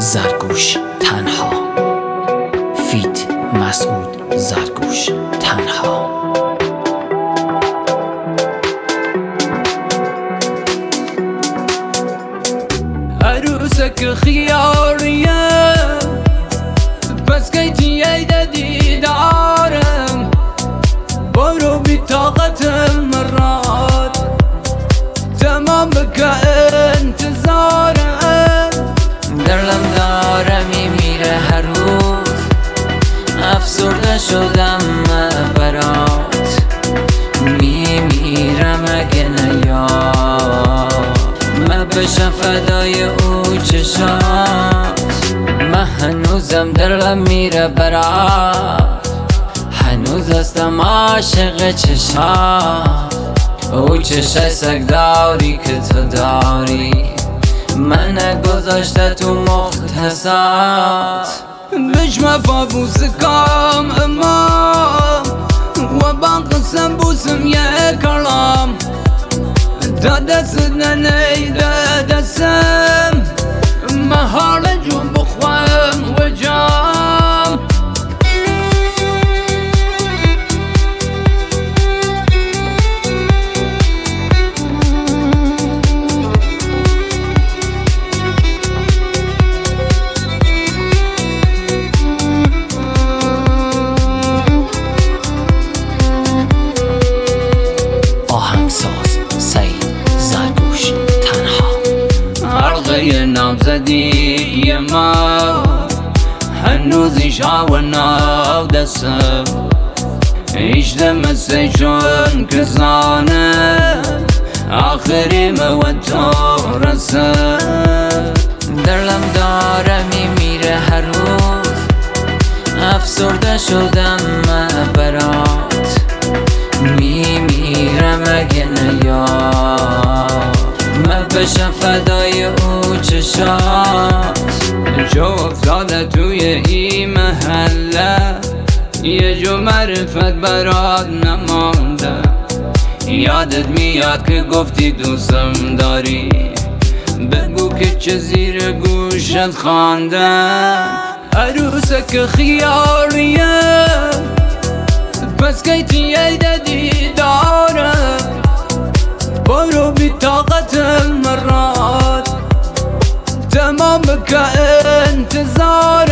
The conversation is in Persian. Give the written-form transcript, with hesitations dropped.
زرگوش تنها. فیت مسعود زرگوش تنها. عروسك خيارية بس كيتي عيدة دارم برو بطاقة مرات تمام بك انتظارم. دلم داره میمیره هر روز، افسرده شدم برات، میمیرم اگه نیاد من بشم فدای او چشات. من هنوزم دلم میره برات، هنوز هستم عاشق چشات. او چشای سگ داری که تو داری، من گذاشته تو مختصات. بجمع فابوس کام امام و با قسم بوسم یه کلام دا دست ننیده دستم محال جون بخوام و جام. آهنگساز سعید زرگوش تنها. حلقه نامزدی ما هنوز شاو ناو دستم، هیچ دمسته چون کسانه آخری مودتو رسم. دلم داره میمیره هر روز، افسرده شدم برات، میمیرم اگه نیاد من بشم فدای او چشات. جو افتاده توی این محله یه جو معرفت برات نمانده. یادت میاد که گفتی دوستم داری، بگو که چه زیر گوشت خوانده. عروسک خیاریه بس کیتی عیده دارم برو بی طاقت مرات تمام که انتظارم.